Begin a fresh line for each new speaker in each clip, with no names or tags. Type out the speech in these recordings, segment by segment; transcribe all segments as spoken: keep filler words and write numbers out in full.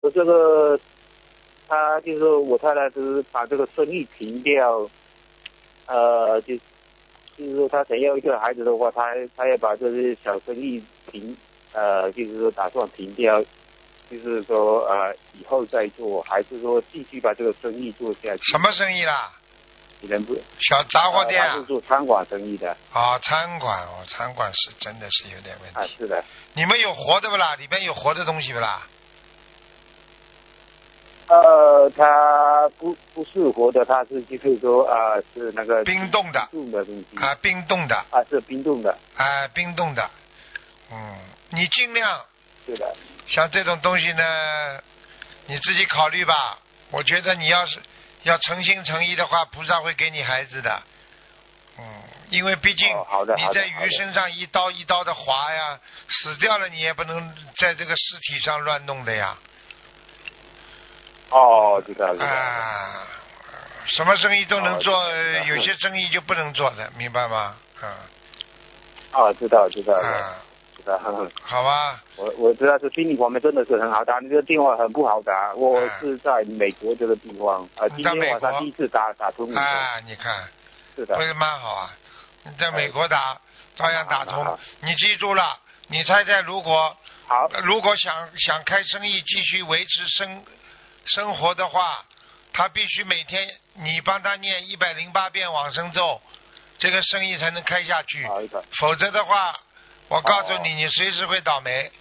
我这个他就是说我太太是把这个生意停掉，呃，就就是说他想要一个孩子的话，他他也把这些小生意停，呃，就是说打算停掉，就是说呃以后再做，还是说继续把这个生意做下去？
什么生意啦？
你能不？
小杂货店啊？
呃、他是做餐馆生意的。
啊、餐馆哦，餐馆是真的是有点问题。
啊，是的。
你们有活的不啦？里边有活的东西不啦？
呃，它不不是活的，它是就是说啊、呃，是那个
冰冻的，
冰冻的东西
啊，冰冻的
啊，是冰冻的，
啊，冰冻的，嗯，你尽量
是的，
像这种东西呢，你自己考虑吧。我觉得你要是要诚心诚意的话，菩萨会给你孩子的，嗯，因为毕竟
哦、好的
你在鱼身上一刀一刀的划呀，死掉了你也不能在这个尸体上乱弄的呀。
哦，知道知道。
啊，什么生意都能做，
哦、
有些生意就不能做的，明白吗？嗯。
啊，知道知道了，
啊，
知道。
好吧。
我我知道这心理方面真的是很好打，你这个电话很不好打。我是在美国这个地方，啊、呃，今天晚上第一次打打通。
啊，你看。
是的。
不是蛮好啊？你在美国打，哎、照样打通。你记住了，你猜猜，如果
好，
如果想想开生意，继续维持生生活的话，他必须每天你帮他念一百零八遍往生咒，这个生意才能开下去。否则的话，我告诉你，哦、你随时会倒霉。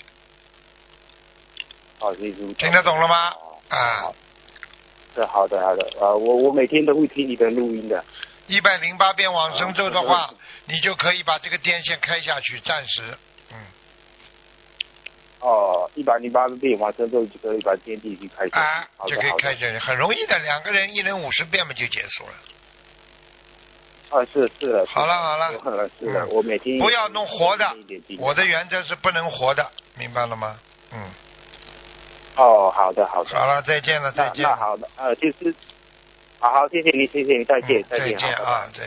哦，随时。
听得懂了吗？
哦、
啊。
是好的好的，啊，我我每天都会听你的录音的。
一百零八遍往生咒的话、啊，你就可以把这个电线开下去，暂时，嗯。
哦，一百零八遍往生咒就可以把电梯去开下去，
啊，就可以开下去，很容易的，两个人一人五十遍嘛就结束了。
啊，是是的。
好了好了，
是的，嗯、我每天
不要弄活的，我的原则是不能活的，明白了吗？嗯。
哦，好的好的。
好了，再见了再见了。
那好的，呃，就是，好好，谢谢你，谢谢你，再见、嗯、
再
见，
见啊。